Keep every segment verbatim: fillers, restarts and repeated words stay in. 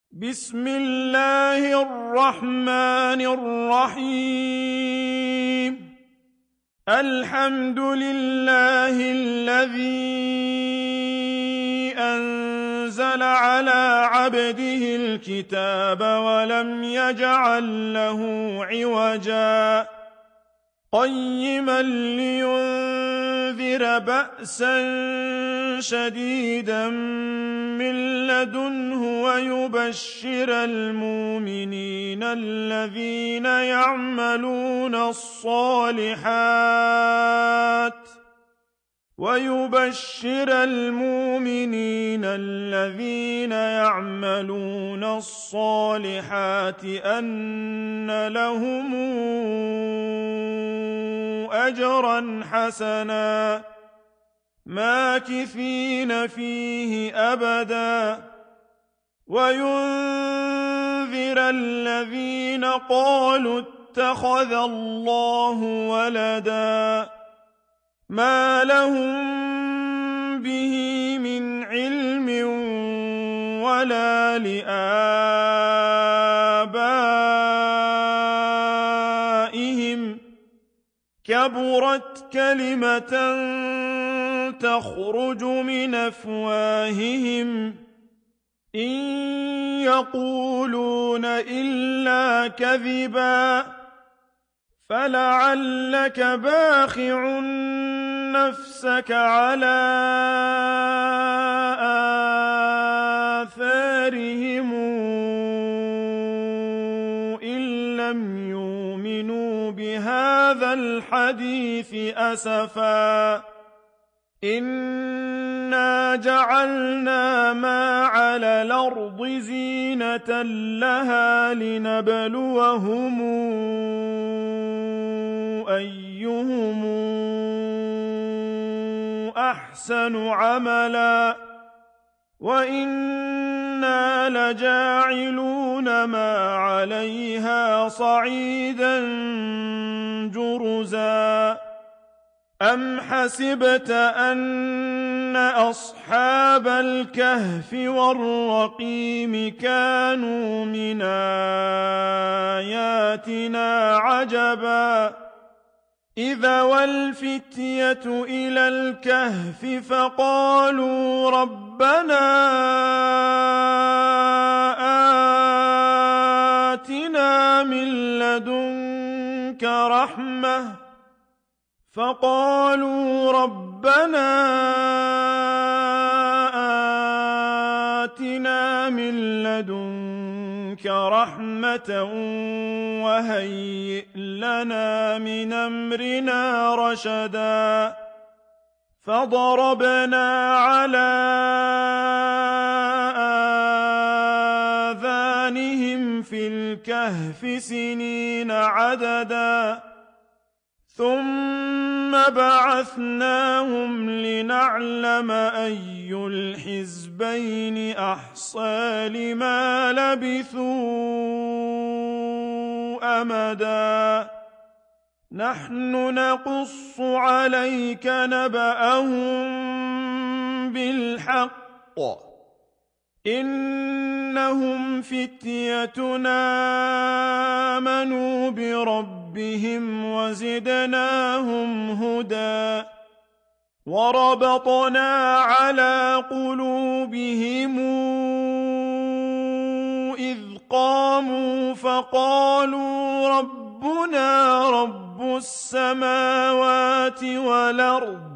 بسم الله الرحمن الرحيم. الحمد لله الذي أنزل على عبده الكتاب ولم يجعل له عوجا قيما لينذر بأسا شديدا من لدنه ويبشر المؤمنين الذين يعملون الصالحات ويبشر المؤمنين الذين يعملون الصالحات أن لهم أجرا حسنا ماكثين فيه أبدا وينذر الذين قالوا اتخذ الله ولدا ما لهم به من علم ولا لآبائهم كبرت كلمة تخرج من أفواههم إن يقولون إلا كذبا فلعلك باخع نفسك على آثارهم إن لم يؤمنوا بهذا الحديث أسفا إنا جعلنا ما على الأرض زينة لها لنبلوهم أيهم أحسن عملا وإنا لجاعلون ما عليها صعيدا جرزا أم حسبت أن أصحاب الكهف والرقيم كانوا من آياتنا عجبا إذا والفتية إلى الكهف فقالوا ربنا آتنا من لدنك رحمة فقالوا ربنا آتنا من لدنك رحمة وهيئ لنا من أمرنا رشدا فضربنا على آذانهم في الكهف سنين عددا ثم بعثناهم لنعلم أي الحزبين أحصى لما لبثوا أمدا نحن نقص عليك نبأهم بالحق إنهم فتيتنا آمنوا بربهم وزدناهم هدى وربطنا على قلوبهم إذ قاموا فقالوا ربنا رب السماوات والأرض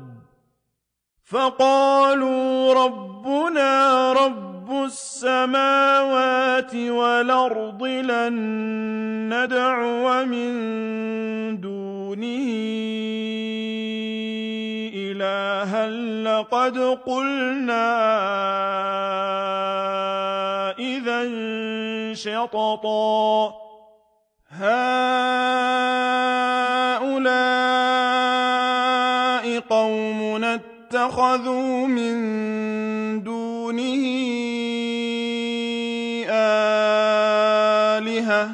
فقالوا ربنا رب السماوات والأرض لن ندعو من دونه إلها لقد قلنا إذا شططا هؤلاء قومنا اتخذوا من دونه آلهة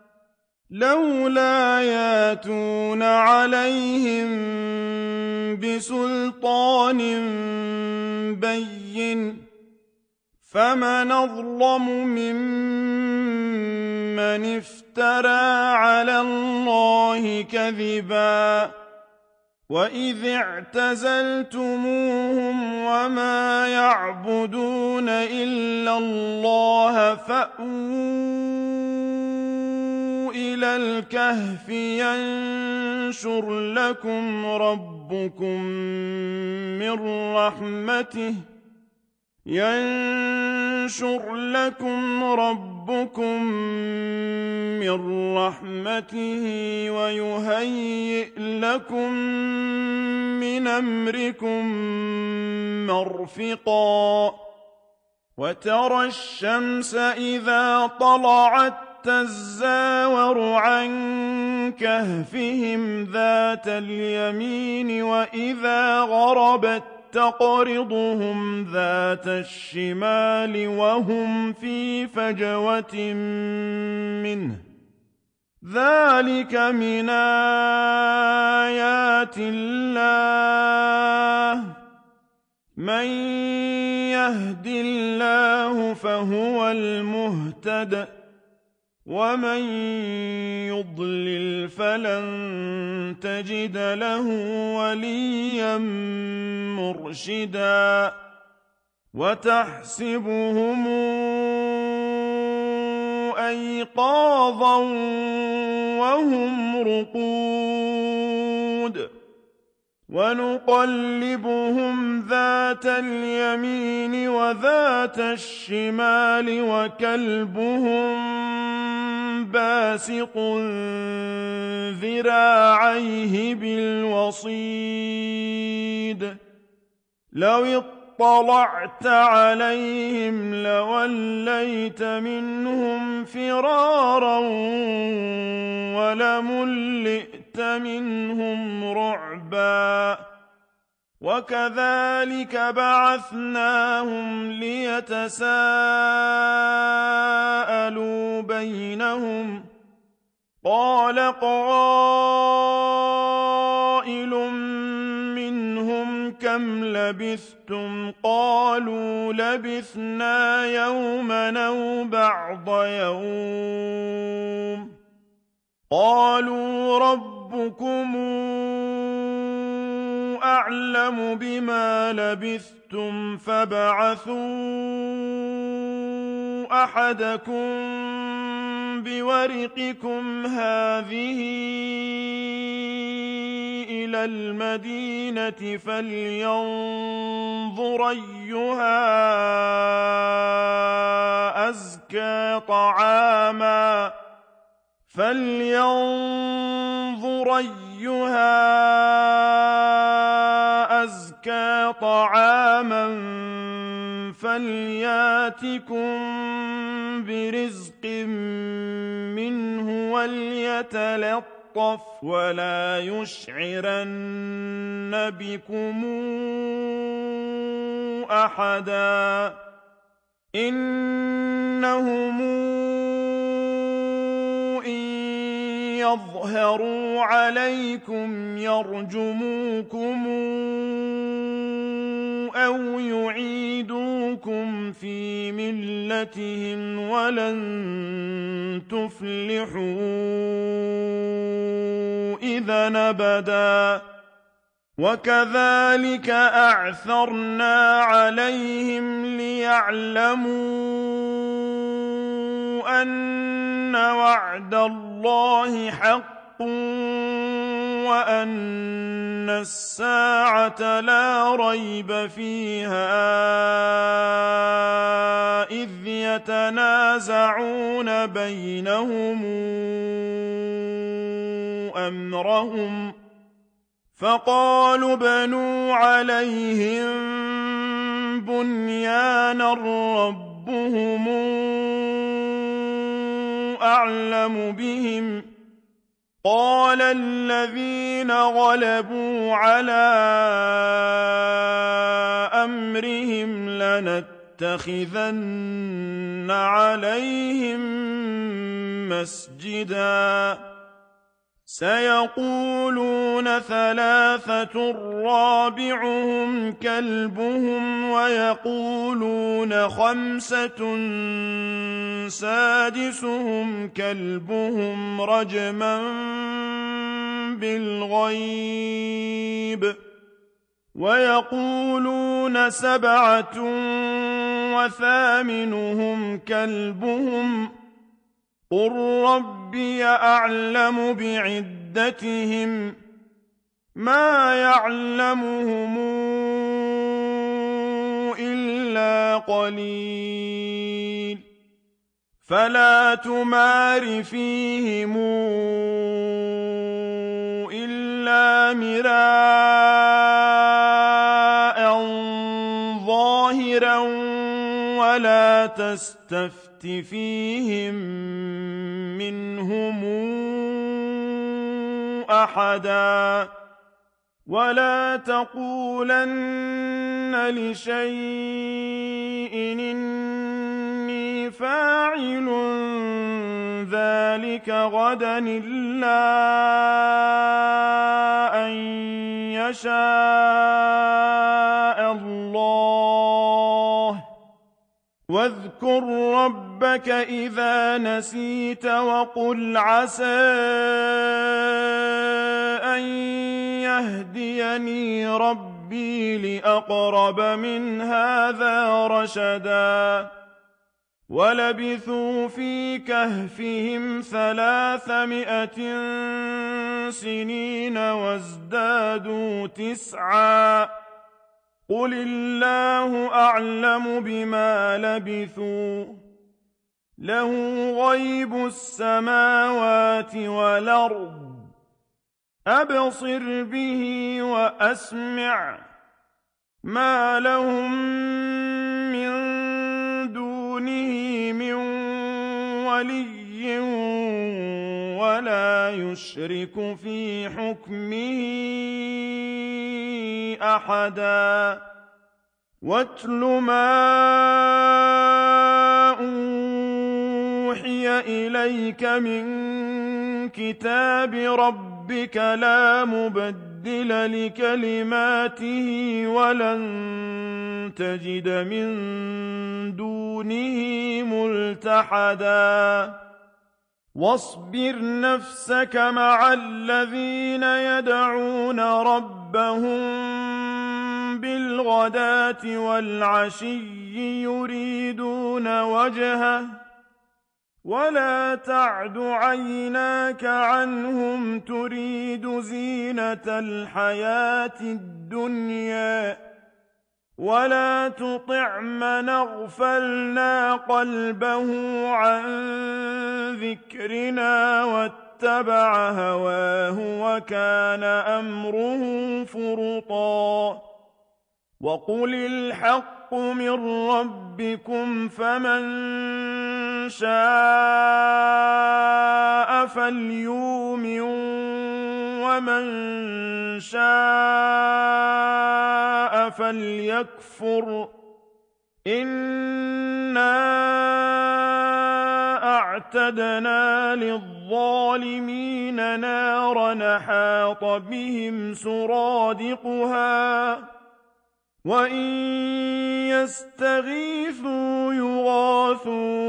لولا ياتون عليهم بسلطان بين فمن أظلم ممن افترى على الله كذبا وإذ اعتزلتموهم وما يعبدون إلا الله فأووا إلى الكهف ينشر لكم ربكم من رحمته ينشر لكم ربكم من رحمته ويهيئ لكم من أمركم مرفقا وترى الشمس إذا طلعت تزاور عن كهفهم ذات اليمين وإذا غربت تقرضهم ذات الشمال وهم في فجوة منه ذلك من آيات الله من يهد الله فهو المهتد ومن يضلل فلن تجد له وليا مرشدا وتحسبهم أيقاظا وهم رقود ونقلبهم ذات اليمين وذات الشمال وكلبهم باسط ذراعيه بالوصيد لو اطلعت عليهم لوليت منهم فرارا ولملئت منهم رعبا وكذلك بعثناهم ليتساءلوا بينهم قال قائل منهم كم لبثتم قالوا لبثنا يوما أو بعض يوم قالوا ربكم أعلم بما لبثتم فابعثوا أحدكم بورقكم هذه إلى المدينة فلينظر أيها أزكى طعاما فلينظر أيها أزكى طعاما فلياتكم برزق منه وليتلطف ولا يشعرن بكم أحدا إنهم يظهروا عليكم يرجموكم أو يعيدوكم في ملتهم ولن تفلحوا إذا أبدا وكذلك أعثرنا عليهم ليعلموا أن وعد الله حق وأن الساعة لا ريب فيها إذ يتنازعون بينهم أمرهم فقالوا بنوا عليهم بنيانا ربهم أعلم بهم قال الذين غلبوا على أمرهم لنتخذن عليهم مسجدا سيقولون ثلاثة رابعهم كلبهم ويقولون خمسة سادسهم كلبهم رجما بالغيب ويقولون سبعة وثامنهم كلبهم قل ربي أعلم بعدتهم ما يعلمهم إلا قليل فلا تمار فيهم إلا مراء ظاهرا ولا تستفت فيهم منهم أحدا ولا تقولن لشيء إني فاعل ذلك غدا إلا أن يشاء الله واذكر ربك إذا نسيت وقل عسى أن يهديني ربي لأقرب من هذا رشدا ولبثوا في كهفهم ثلاثمائة سنين وازدادوا تسعا قل الله أعلم بما لبثوا له غيب السماوات والأرض أبصر به وأسمع ما لهم من دونه من ولي ولا يشرك في حكمه أحدا واتل ما أوحي إليك من كتاب ربك لا مبدل لكلماته ولن تجد من دونه ملتحدا واصبر نفسك مع الذين يدعون ربهم بالغداة والعشي يريدون وجهه ولا تعد عيناك عنهم تريد زينة الحياة الدنيا ولا تطع من اغفلنا قلبه عن ذكرنا واتبع هواه وكان أمره فرطا وقل الحق من ربكم فمن شاء فليؤمن ومن شاء فليكفر إنا أعتدنا للظالمين نارا أحاط بهم سرادقها وإن يستغيثوا يغاثوا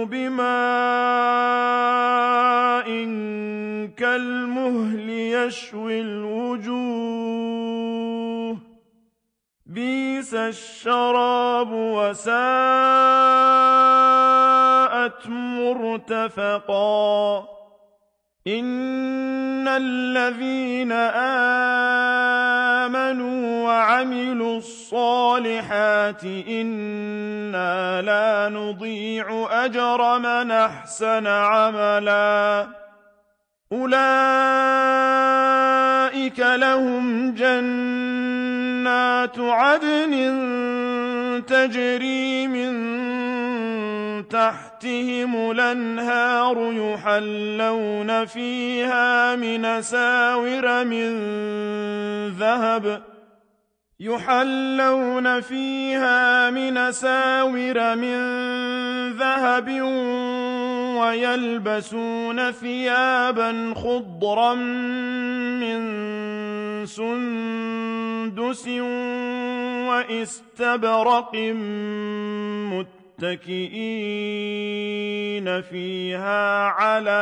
بماء كالمهل يشوي الوجوه بئس الشراب وساءت مرتفقا إن الذين آمنوا وعملوا الصالحات إنا لا نضيع أجر من أحسن عملا أولئك لهم جنات عدن تجري من تحتهم الأنهار يحلون فيها من أساور من ذهب يحلون فيها من أساور من ذهب ويلبسون ثيابا خضرا من سندس وإستبرق متكئين فيها على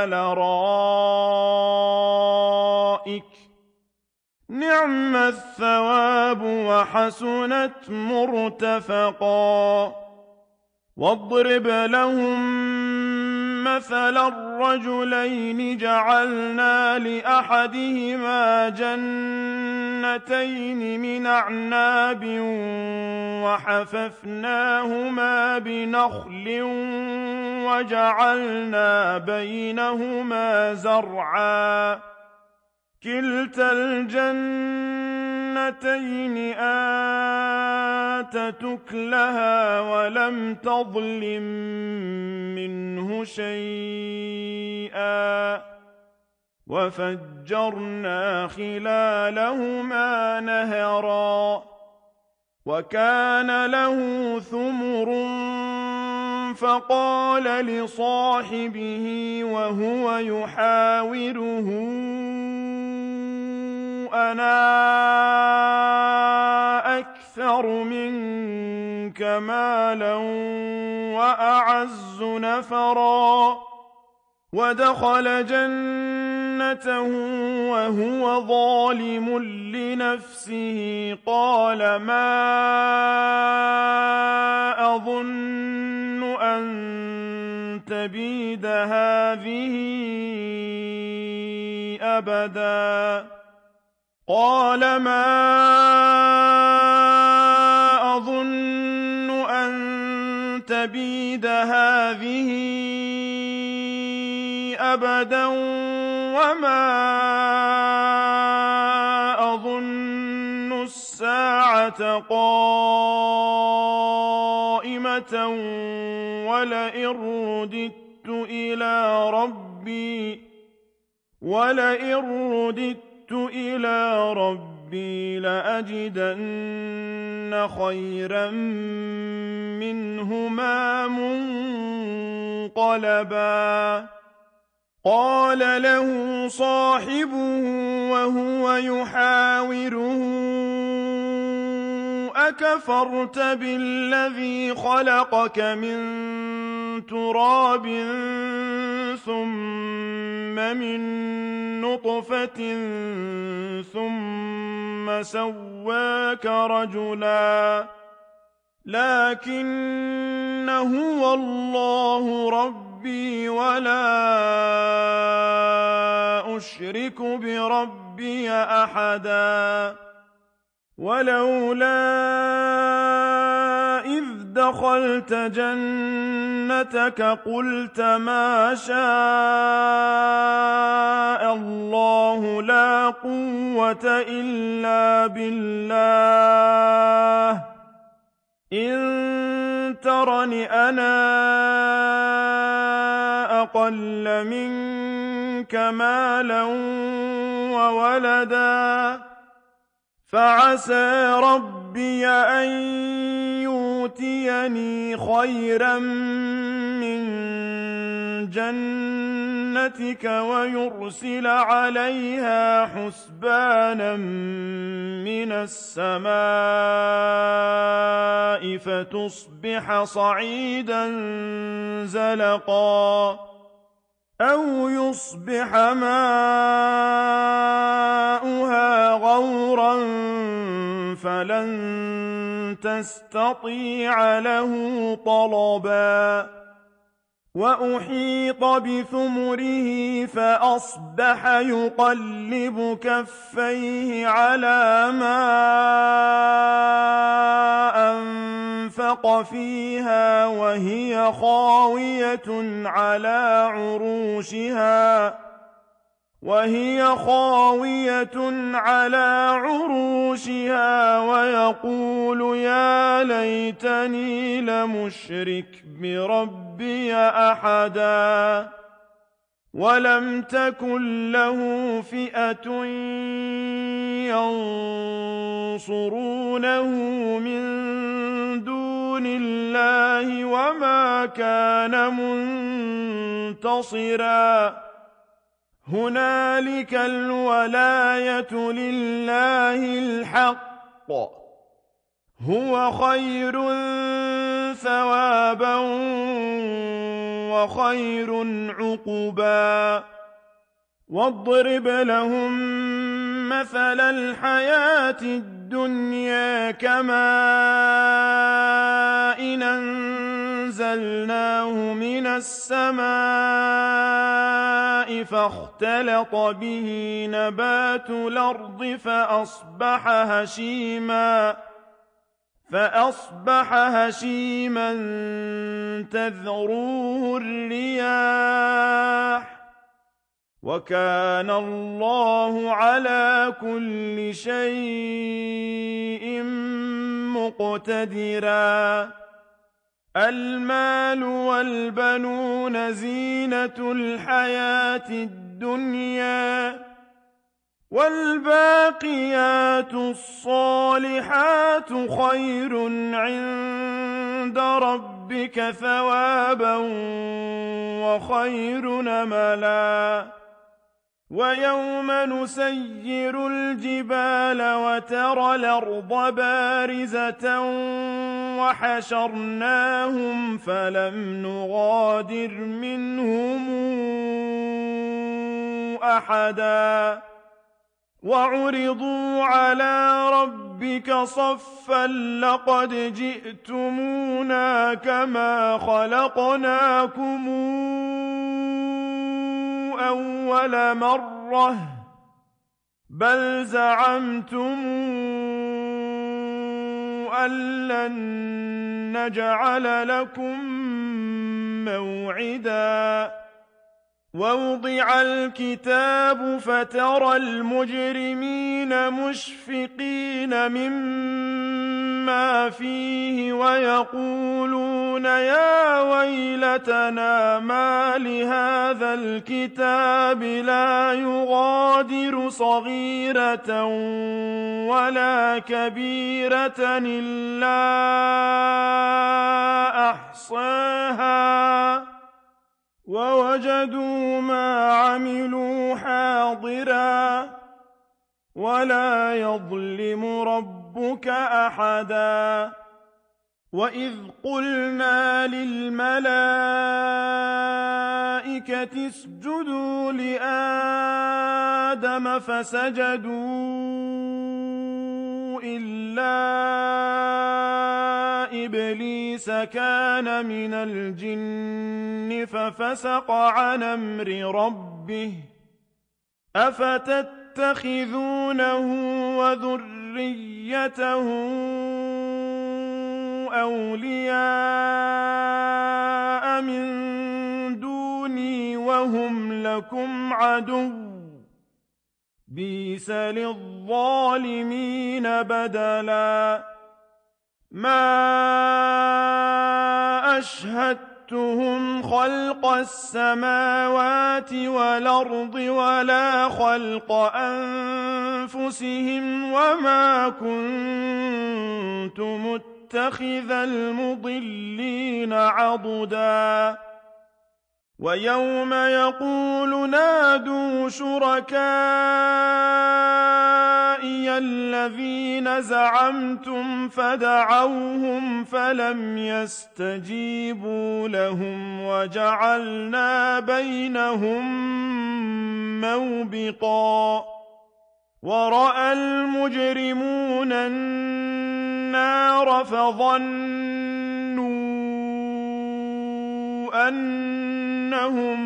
الأرائك نعم الثواب وحسنت مرتفقا واضرب لهم مثل الرجلين جعلنا لأحدهما جنتين من أعناب وحففناهما بنخل وجعلنا بينهما زرعا كلتا الجنتين آتت أكلها ولم تظلم منه شيئا وفجرنا خلالهما نهرا وكان له ثمر فقال لصاحبه وهو يحاوره أنا أكثر منك مالا وأعز نفرا ودخل جنته وهو ظالم لنفسه قال ما أظن أن تبيد هذه أبدا قال ما أظن أن تبيد هذه أبدا وما أظن الساعة قائمة ولئن رددت إلى ربي ولئن رددت إلى ربي لأجدن خيرا منهما منقلبا قال له صاحبه وهو يحاوره أكفرت بالذي خلقك من تراب ثم من نطفة ثم سواك رجلا لكن هو الله ربي ولا أشرك بربي أحدا ولولا إذ دخلت جنتك قلت ما شاء الله لا قوة إلا بالله إن ترني أنا أقل منك مالا وولدا فعسى ربي أن يؤتيني خيرا من جنتك ويرسل عليها حسبانا من السماء فتصبح صعيدا زلقا أو يصبح ماؤها غورا فلن تستطيع له طلبا وأحيط بثمره فأصبح يقلب كفيه على ما أنفق فيها وهي خاوية على عروشها وهي خاوية على عروشها ويقول يا ليتني لمشرك بربي أحدا ولم تكن له فئة ينصرونه من دون الله لله وما كان منتصرا هنالك الولاية لله الحق هو خير ثوابا وخير عقبا واضرب لهم مثل الحياة الدنيا كماء إن أنزلناه من السماء فاختلط به نبات الأرض فأصبح هشيما فأصبح هشيما تذروه الرياح وكان الله على كل شيء مقتدرا المال والبنون زينة الحياة الدنيا والباقيات الصالحات خير عند ربك ثوابا وخير نملا ويوم نسير الجبال وترى الأرض بارزة وحشرناهم فلم نغادر منهم أحدا وعرضوا على ربك صفا لقد جئتمونا كما خلقناكم أول مرة بل زعمتم أن لن نجعل لكم موعدا ووضع الكتاب فترى المجرمين مشفقين مما فيه ويقولون يا ويلتنا ما لهذا الكتاب لا يغادر صغيرة ولا كبيرة إلا أحصاها ووجدوا ما عملوا حاضرا ولا يظلم ربك أحدا وإذ قلنا للملائكة اسجدوا لآدم فسجدوا إلا إبليس كان من الجن ففسق عن أمر ربه أفتتخذونه وذريته أولياء من دوني وهم لكم عدو بئس للظالمين بدلا ما أشهدتهم خلق السماوات والأرض ولا خلق أنفسهم وما كنت متخذ المضلين عضدا ويوم يقول نادوا شركائي الذين زعمتم فدعوهم فلم يستجيبوا لهم وجعلنا بينهم موبقا ورأى المجرمون النار فظنوا أنهم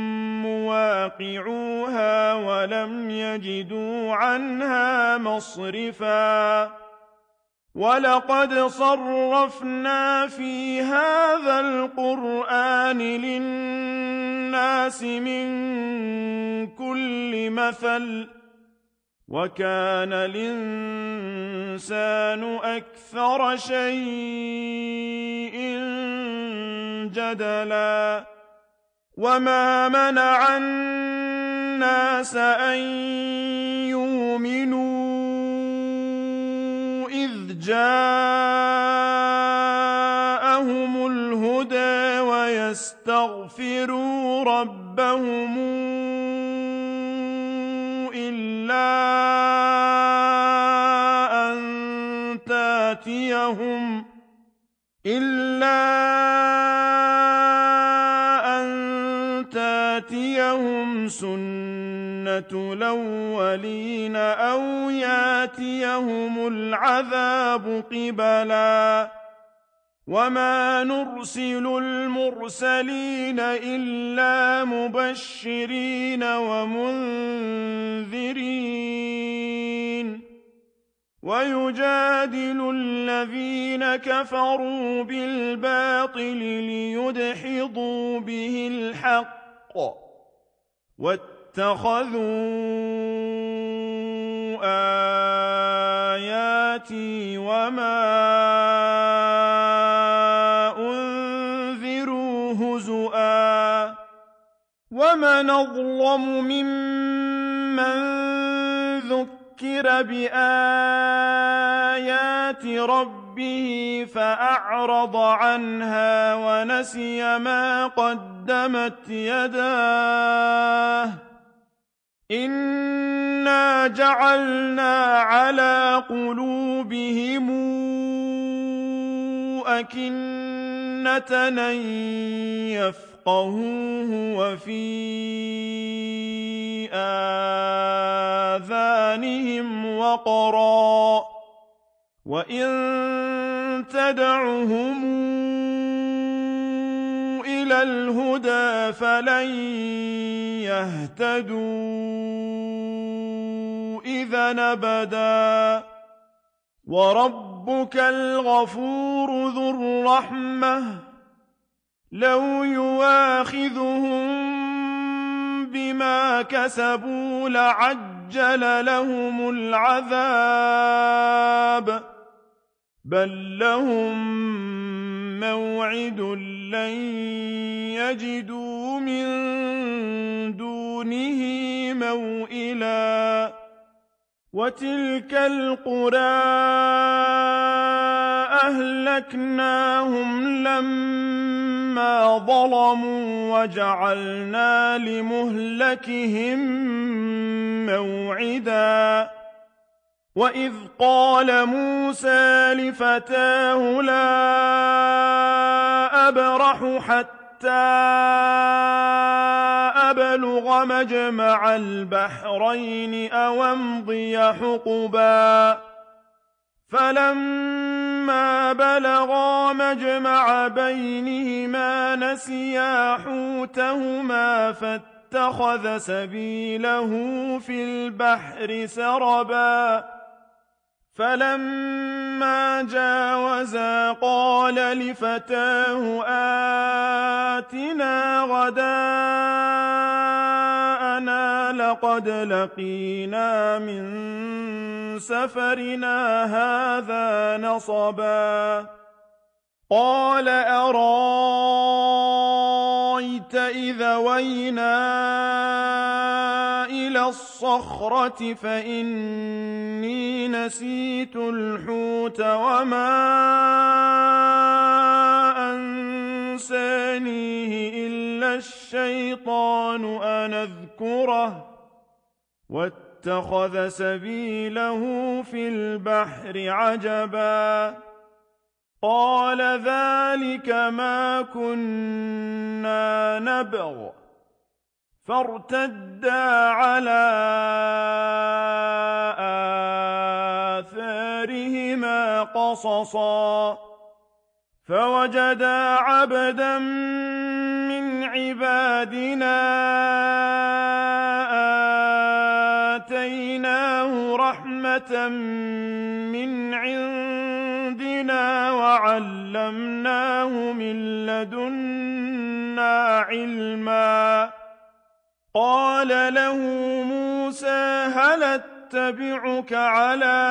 مواقعوها ولم يجدوا عنها مصرفا ولقد صرفنا في هذا القرآن للناس من كل مثل وكان الإنسان أكثر شيء جدلا وما منع الناس أن يؤمنوا إذ جاءهم ليستغفروا ربهم إلا أن تاتيهم إلا أن تاتيهم سنة الأولين أو ياتيهم العذاب قبلا وما نرسل المرسلين إلا مبشرين ومنذرين ويجادل الذين كفروا بالباطل ليدحضوا به الحق واتخذوا آياتي وما أنذروا هزؤا ومن أظلم ممن ذكر بآيات ربه فأعرض عنها ونسي ما قدمت يداه إنا جعلنا على قلوبهم أكنة أن يفقهوه وفي آذانهم وقرا وإن تدعهم إلى الهدى فلن يهتدوا إذا أبدا وربك الغفور ذو الرحمة لو يواخذهم بما كسبوا لعجل لهم العذاب بل لهم موعد لن يجدوا من دونه موئلا وتلك القرى أهلكناهم لما ظلموا وجعلنا لمهلكهم موعدا وإذ قال موسى لفتاه لا أبرح حتى أبلغ مجمع البحرين أو أمضي حقبا فلما بلغا مجمع بينهما نسيا حوتهما فاتخذ سبيله في البحر سربا فلما جاوزا قال لفتاه آتنا غداءنا لقد لقينا من سفرنا هذا نصبا قال أرأيت إذا وينا إلى الصخرة فإني نسيت الحوت وما أنسانيه إلا الشيطان أن أذكره واتخذ سبيله في البحر عجبا قال ذلك ما كنا نبغ فارتدا على آثارهما قصصا فوجدا عبدا من عبادنا آتيناه رحمة من عندنا وعلمناه من لدنا علما قال له موسى هل أتبعك على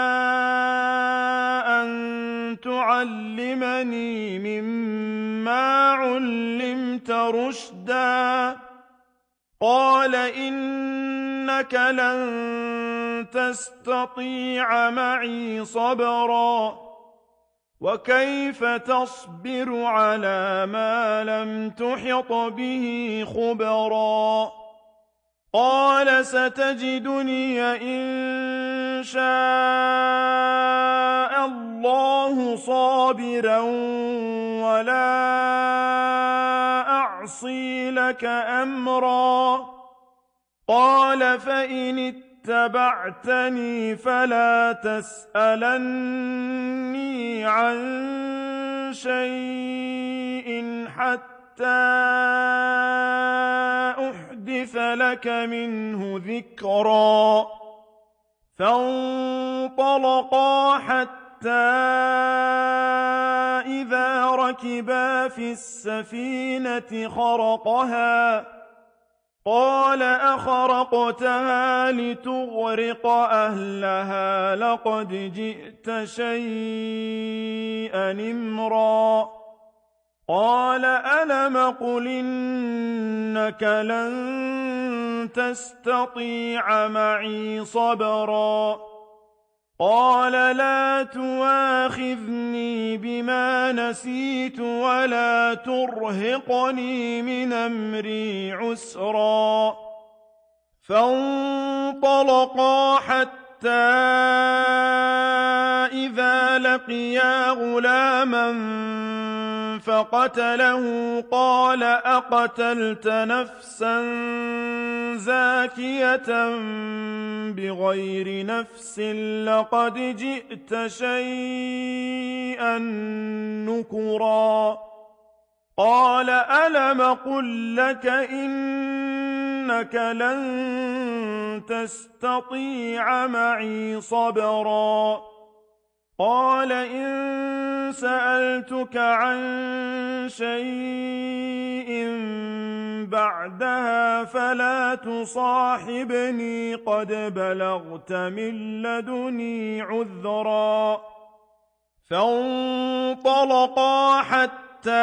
أن تعلمني مما علمت رشدا قال إنك لن تستطيع معي صبرا وكيف تصبر على ما لم تحط به خبرا قال ستجدني إن شاء الله صابرا ولا أعصي لك أمرا قال فإن اتبعتني فلا تسألني عن شيء حتى أحدث لك منه ذكرا فانطلقا حتى إذا ركبا في السفينة خرقها قال أخرقتها لتغرق أهلها لقد جئت شيئا إمرا قال ألم قل إنك لن تستطيع معي صبرا قال لا تواخذني بما نسيت ولا ترهقني من أمري عسرا فانطلقا حتى إذا لقيا غلاما فقتله قال أقتلت نفسا زاكية بغير نفس لقد جئت شيئا نكرا قال ألم قل لك إنك لن تستطيع معي صبرا قال إن سألتك عن شيء بعدها فلا تصاحبني قد بلغت من لدني عذرا فانطلقا حتى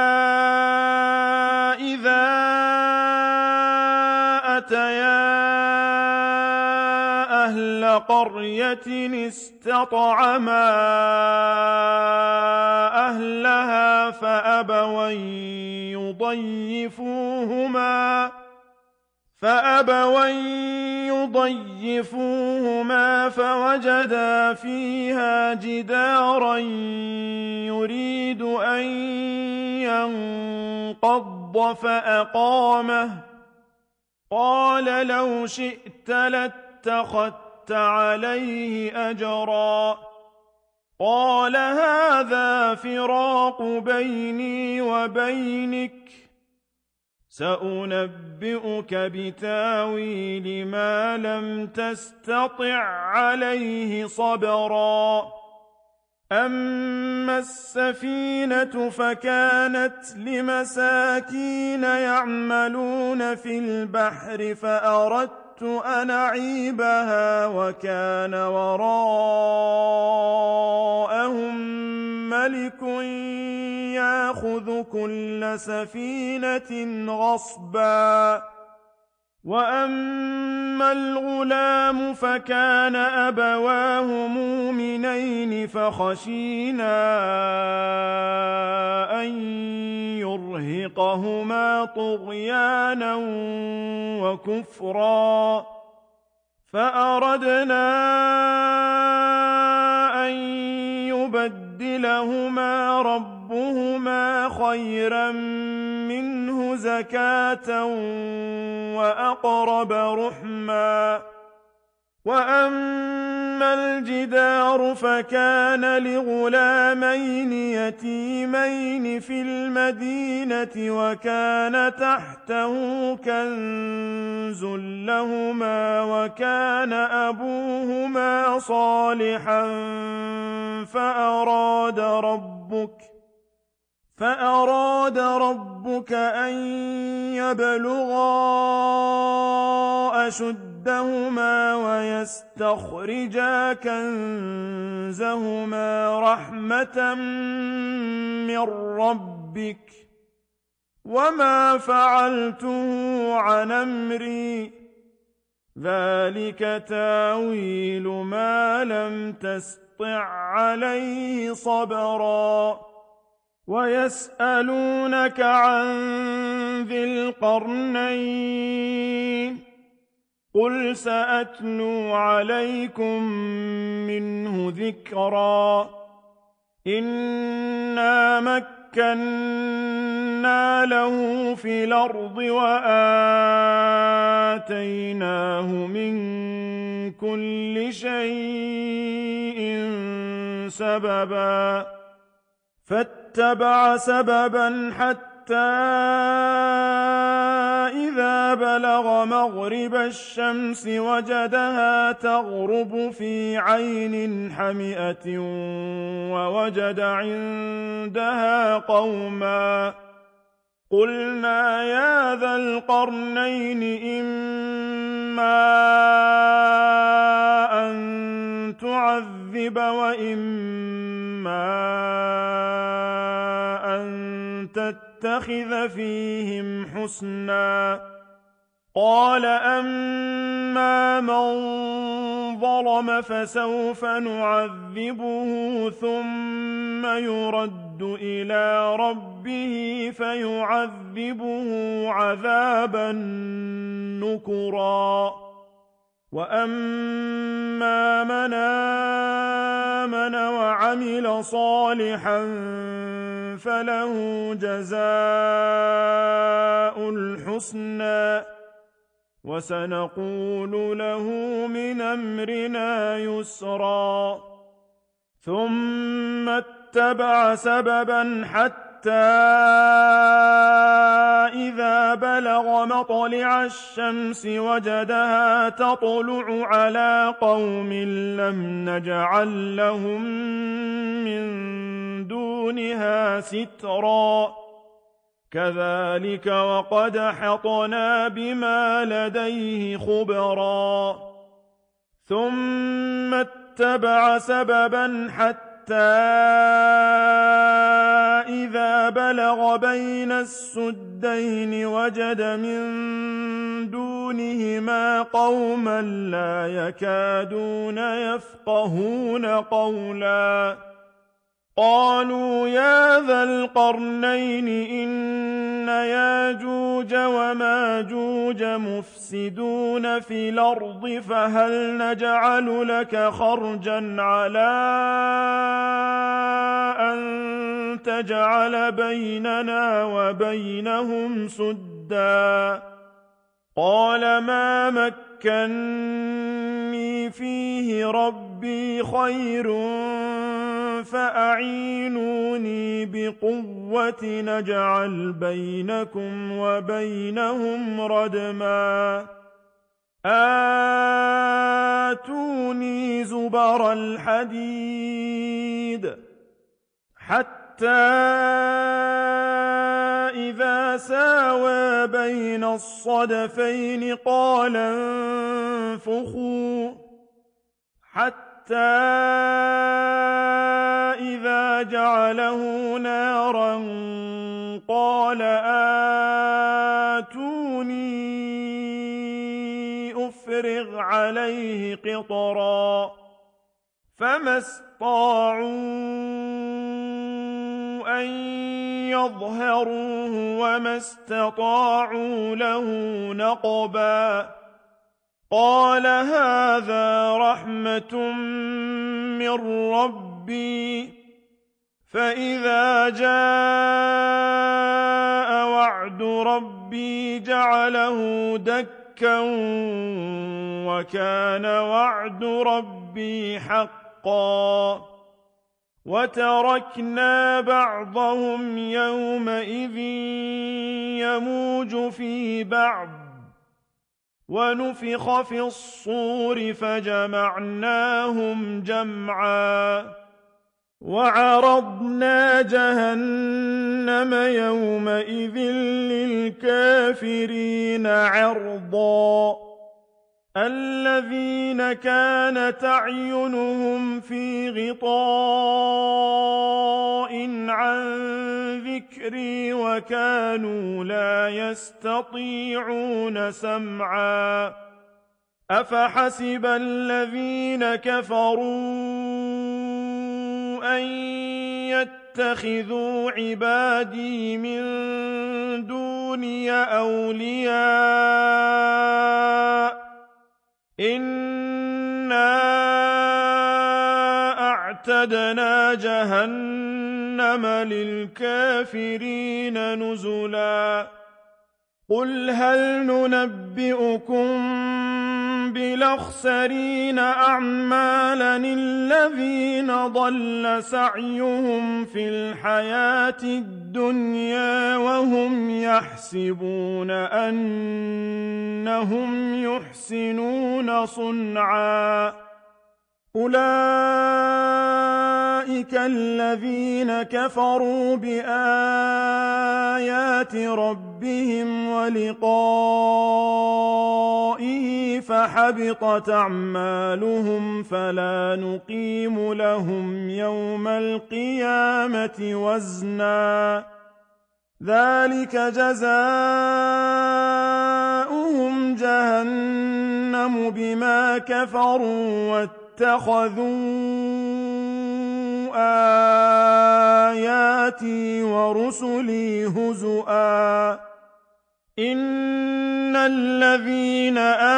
إذا أتيا أهل قرية استطعما أهلها فأبوا يضيفوهما فأبوا يضيفوهما فوجدا فيها جدارا يريد أن ينقض فأقامه قال لو شئت لاتخذت عليه أجرا قال هذا فراق بيني وبينك سأنبئك بتاويل ما لم تستطع عليه صبرا أما السفينة فكانت لمساكين يعملون في البحر فأردت أن أعيبها وكان وراءهم ملك يأخذ كل سفينة غصبا وأما الغلام فكان أبواه مؤمنين فخشينا أن يرهقهما طغيانا وكفرا فأردنا أن يبدلهما ربهما خيرا منه زكاة وأقرب رحما وأما الجدار فكان لغلامين يتيمين في المدينة وكان تحته كنز لهما وكان أبوهما صالحا فأراد ربك فأراد ربك أن يبلغا أشدهما ويستخرجا كنزهما رحمة من ربك وما فعلته عن أمري ذلك تاويل ما لم تستطع تسطع عليه صبرا ويسألونك عن ذي القرنين قل سأتلو عليكم منه ذكرا إنا مكنا له في الأرض وآتيناه من كل شيء سببا فاتبع سببا حتى إذا بلغ مغرب الشمس وجدها تغرب في عين حمئة ووجد عندها قوما قلنا يا ذا القرنين إما أن تعذب وإما أن تتخذ فيهم حسنا قال أما من ظلم فسوف نعذبه ثم يرد إلى ربه فيعذبه عذابا نكرا وأما من آمن وعمل صالحا فله جزاء الحسنى وسنقول له من أمرنا يسرا ثم اتبع سببا حتى إذا بلغ مطلع الشمس وجدها تطلع على قوم لم نجعل لهم من دونها سترا كذلك وقد أحطنا بما لديه خبرا ثم اتبع سببا حتى إذا بلغ بين السدين وجد من دونهما قوما لا يكادون يفقهون قولا قالوا يا ذا القرنين إن ياجوج وماجوج مفسدون في الأرض فهل نجعل لك خرجا على أن تجعل بيننا وبينهم سدا قال ما مكني فيه ربي خير فأعينوني بقوة نجعل بينكم وبينهم ردما آتوني زبر الحديد حتى إذا ساوى بين الصدفين قال انفخوا حتى إذا جعله نارا قال آتوني أفرغ عليه قطرا فما استطاعوا أن يظهروه وما استطاعوا له نقبا قال هذا رحمة من ربي فإذا جاء وعد ربي جعله دكا وكان وعد ربي حقا وتركنا بعضهم يومئذ يموج في بعض ونفخ في الصور فجمعناهم جمعا وعرضنا جهنم يومئذ للكافرين عرضا الذين كانت أعينهم في غطاء عن ذكري وكانوا لا يستطيعون سمعا أفحسب الذين كفروا أن يتخذوا عبادي من دوني أولياء إنا أعتدنا جهنم للكافرين نزلا قل هل ننبئكم بالأخسرين أعمالا الذين ضل سعيهم في الحياة الدنيا وهم يحسبون أنهم يحسنون صنعا أولئك الذين كفروا بآيات ربهم ولقائه فحبطت أعمالهم فلا نقيم لهم يوم القيامة وزنا ذلك جزاؤهم جهنم بما كفروا واتخذوا آياتي ورسلي هزؤا إن الذين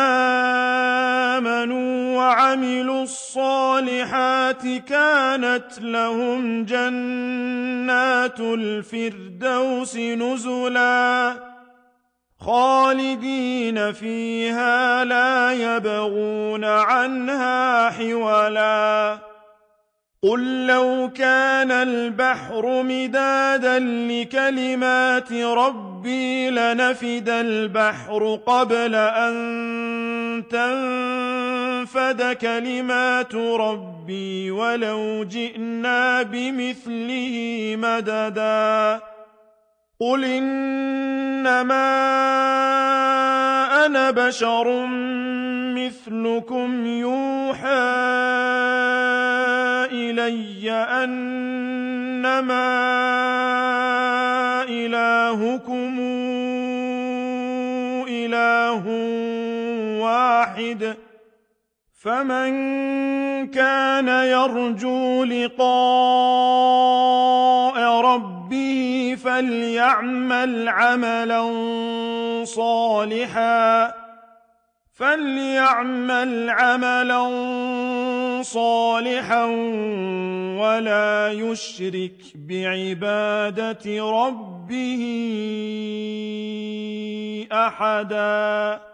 آمنوا وعملوا الصالحات كانت لهم جنات الفردوس نزلا خالدين فيها لا يبغون عنها حولا قل لو كان البحر مدادا لكلمات ربي لنفد البحر قبل أن تنفد كلمات ربي ولو جئنا بمثله مددا قل إنما أنا بشر مثلكم يوحى إلي أنما إلهكم إله واحد فمن كان يرجو لقاء ربه فليعمل عملا صالحا فليعمل عملا صالحا ولا يشرك بعبادة ربه أحدا.